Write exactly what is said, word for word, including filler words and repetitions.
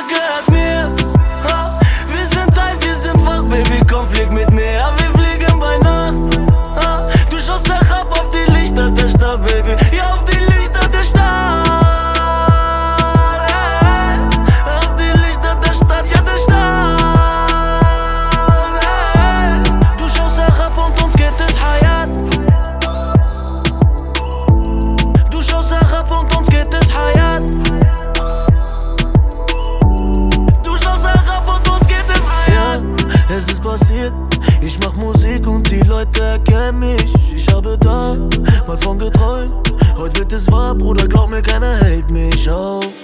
Tag gehört mir. Ha, wir sind tight, wir sind wach, Baby, komm, flieg mit mir. Ja, wir fliegen bei Nacht. Ha, du schaust herab auf die Lichter der Stadt, Baby. Ja, auf die Lichter der Stadt. Ey, auf die Lichter der Stadt, ja, der Stadt. Ey, du schaust herab und uns geht es Hayat. Du schaust herab und uns geht es Hayat. Es ist passiert, ich mach Musik und die Leute erkennen mich. Ich habe damals von geträumt, heute wird es wahr, Bruder, glaub mir, keiner hält mich auf.